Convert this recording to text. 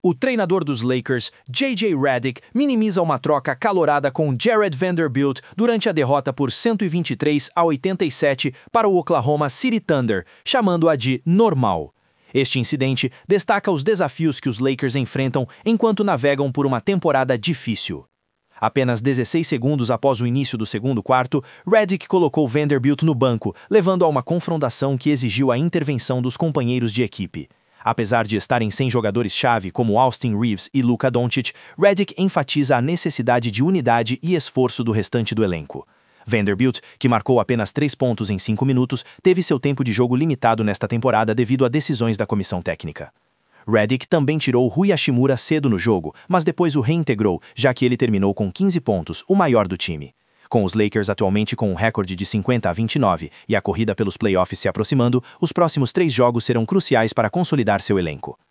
O treinador dos Lakers, J.J. Redick, minimiza uma troca acalorada com Jared Vanderbilt durante a derrota por 123-87 para o Oklahoma City Thunder, chamando-a de normal. Este incidente destaca os desafios que os Lakers enfrentam enquanto navegam por uma temporada difícil. Apenas 16 segundos após o início do segundo quarto, Redick colocou Vanderbilt no banco, levando a uma confrontação que exigiu a intervenção dos companheiros de equipe. Apesar de estarem sem jogadores-chave como Austin Reeves e Luka Doncic, Redick enfatiza a necessidade de unidade e esforço do restante do elenco. Vanderbilt, que marcou apenas 3 pontos em 5 minutos, teve seu tempo de jogo limitado nesta temporada devido a decisões da comissão técnica. Redick também tirou Rui Hachimura cedo no jogo, mas depois o reintegrou, já que ele terminou com 15 pontos, o maior do time. Com os Lakers atualmente com um recorde de 50-29 e a corrida pelos playoffs se aproximando, os próximos 3 jogos serão cruciais para consolidar seu elenco.